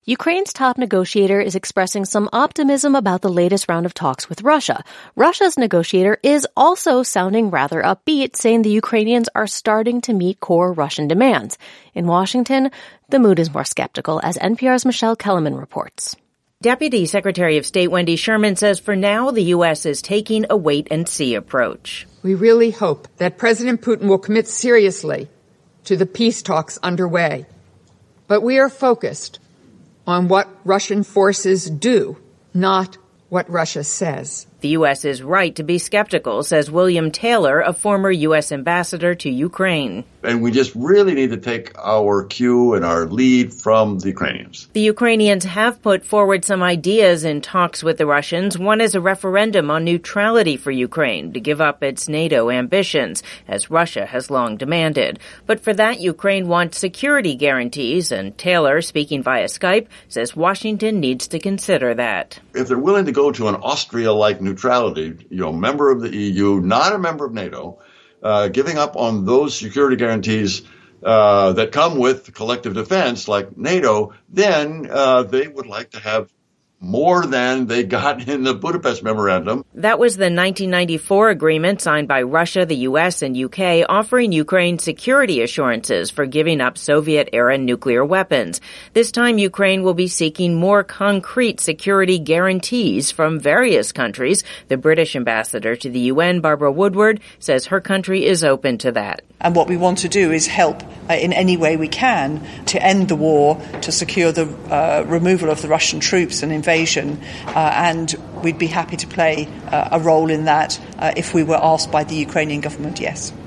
Ukraine's top negotiator is expressing some optimism about the latest round of talks with Russia. Russia's negotiator is also sounding rather upbeat, saying the Ukrainians are starting to meet core Russian demands. In Washington, the mood is more skeptical, as NPR's Michelle Kellerman reports. Deputy Secretary of State Wendy Sherman says for now the U.S. is taking a wait-and-see approach. We really hope that President Putin will commit seriously to the peace talks underway. But we are focused on what Russian forces do, not what Russia says. The U.S. is right to be skeptical, says William Taylor, a former U.S. ambassador to Ukraine. And we just really need to take our cue and our lead from the Ukrainians. The Ukrainians have put forward some ideas in talks with the Russians. One is a referendum on neutrality for Ukraine to give up its NATO ambitions, as Russia has long demanded. But for that, Ukraine wants security guarantees, and Taylor, speaking via Skype, says Washington needs to consider that. If they're willing to go to an Austria-like neutrality, member of the EU, not a member of NATO, giving up on those security guarantees that come with collective defense like NATO, then they would like to have more than they got in the Budapest Memorandum. That was the 1994 agreement signed by Russia, the U.S., and U.K., offering Ukraine security assurances for giving up Soviet-era nuclear weapons. This time, Ukraine will be seeking more concrete security guarantees from various countries. The British ambassador to the UN, Barbara Woodward, says her country is open to that. And what we want to do is help in any way we can to end the war, to secure the removal of the Russian troops and invasion, and we'd be happy to play a role in that if we were asked by the Ukrainian government, yes.